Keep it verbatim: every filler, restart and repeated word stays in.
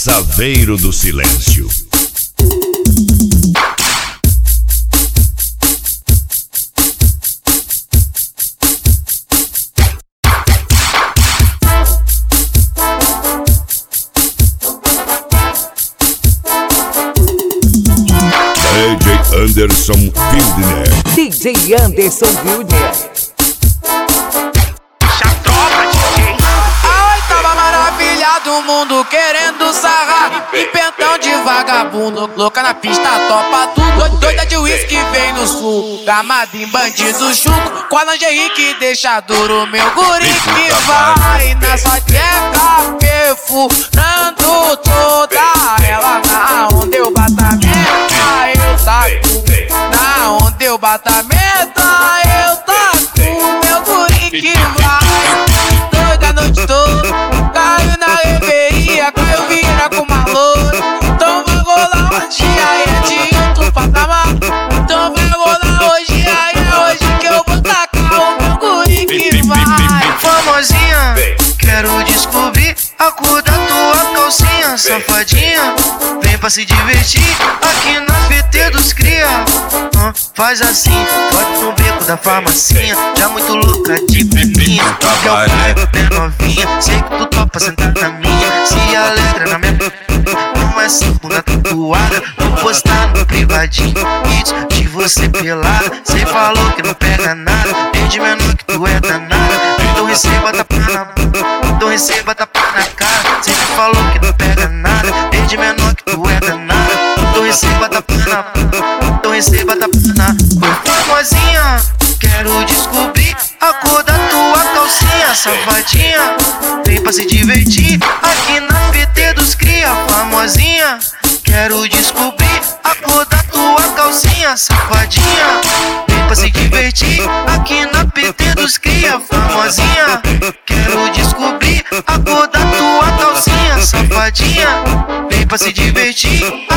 Saveiro do Silêncio. D J Anderson Wildner. D J Anderson Wildner. Do mundo querendo sarrar, e pentão de vagabundo, louca na pista, topa tudo. Doida de uísque vem no sul, gamada em bandido chuto, com a lingerie que deixa duro meu guri que vai na sua tcheca, perfurando toda ela. Na onde eu bata meta, eu taco. Na onde eu bata meta, eu taco. Meu guri que vai, doida a noite toda. Caiu na reveria, caiu vira com uma loura. Então vai rolar hoje, aí é de outro patamar. Então vai rolar hoje, aí é hoje que eu vou tacar o meu guri que vai. Famosinha, quero descobrir a cor da tua calcinha. Safadinha, vem pra se divertir aqui na P T dos cria. ah, Faz assim, pode no beco da farmacinha. Já muito louca de pininha, que é o bairro bem novinha. Sei que tu topa sentar na minha, se alegra na minha. Não é só bunda tatuada, vou postar no privadinho vídeos de você pelada. Cê falou que não pega nada, desde menor que tu é danada. Então receba tapa na boca, então receba tapa na cara. Cê falou que não pega nada, desde menor que tu é danada. Então receba tapa na boca, então receba tapa na boca. Famosinha, quero descobrir a cor da tua calcinha. Safadinha, vem pra se divertir aqui na P T dos cria. Famosinha, quero descobrir a cor da tua calcinha. Safadinha, vem pra se divertir aqui na P T dos cria. Famosinha, quero descobrir a cor da tua calcinha. Safadinha, vem pra se divertir